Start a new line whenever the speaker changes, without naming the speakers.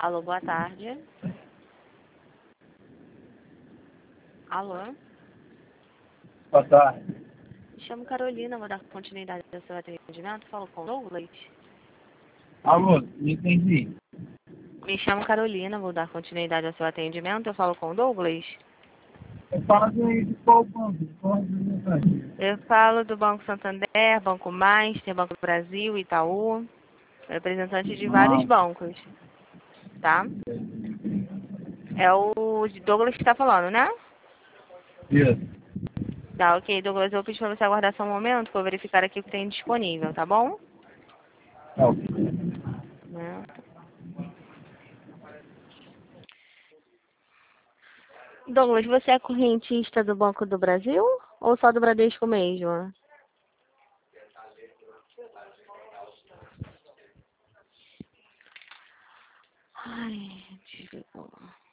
Alô, boa tarde. Alô?
Boa tarde.
Me chamo Carolina, vou dar continuidade ao seu atendimento. Falo com Douglas.
Alô, não entendi.
Me chamo Carolina, vou dar continuidade ao seu atendimento. Eu falo com Douglas.
Eu falo de qual banco? Qual representante?
Eu falo do Banco Santander, Banco Master, Banco do Brasil, Itaú. Representante de vários
Ah,
bancos, tá? É o Douglas que está falando, né?
isso.
Tá, ok, Douglas. Eu vou pedir para você aguardar só um momento para eu verificar aqui o que tem disponível, tá bom?
Tá, ok.
Né? Douglas, você é correntista do Banco do Brasil ou só do Bradesco mesmo? Ai, desligou.